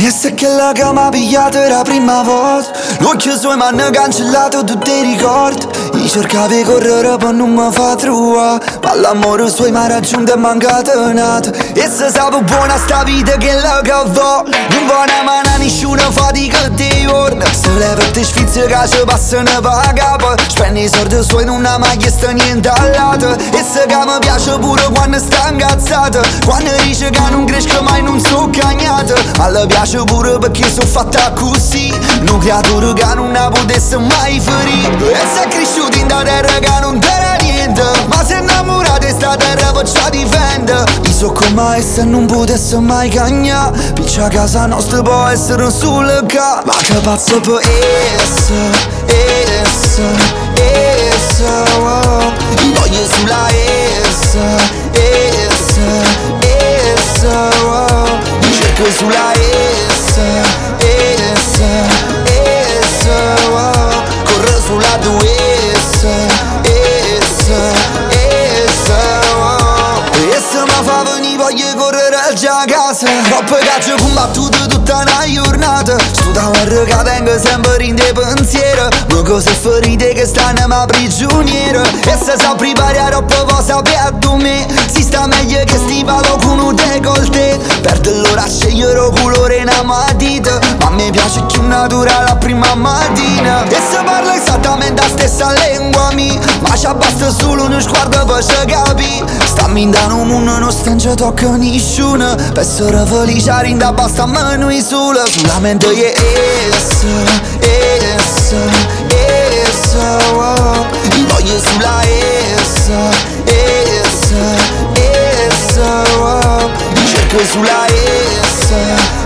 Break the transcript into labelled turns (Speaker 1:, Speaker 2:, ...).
Speaker 1: E se che la che m'ha pigliato era la prima volta, l'occhio suoi m'hanno cancellato tutti i ricordi. Io cercavo di correre per non mi fa trovare, ma l'amore suoi m'ha raggiunto e m'ha incatenato. E se sape buona sta vita che la che va, non va una mano a nessuna fatica di giorno. Se le per te sfizie che ci passano per capo, spendi i soldi suoi non ha mai chiesto niente al lato. E se che mi piace pure quando sta incazzata, quando dice che non cresco mai non so cagnato. Ma le piace pure perché sono fatta così, una creatura che non la potesse mai ferire. E se è cresciuto in da terra che non era niente, ma se è innamorato di sta terra perciò difende. Io so come essa non potesse mai cagnare, piccia casa nostra può essere solo ca. Ma che pazzo per essa, oh. Io voglio sulla essa, oh. Io cerco sulla essa, oh. Corro sulla tua essa mi fa venire voglia di correre già a casa. Troppo caccio combattuto tutta una giornata, sto tamarro che tengo sempre in te pensiero. Ma cose ferite che stanno ma prigioniero. E se sa preparare troppo può sapere a me, si sta meglio che stivalo con un decolleté. Perde l'ora a scegliere il colore in una matita, ma a me piace più naturale la prima mattina. E se parla esattamente la stessa lingua mia, ma ci basta solo uno sguardo per ci capire. Stammi in un mondo non stringe tocca nessuno, per essere felice rinda basta a noi solo. Sulla mente è essa, oh. Io voglio sulla essa, oh. Io cerco sulla essa.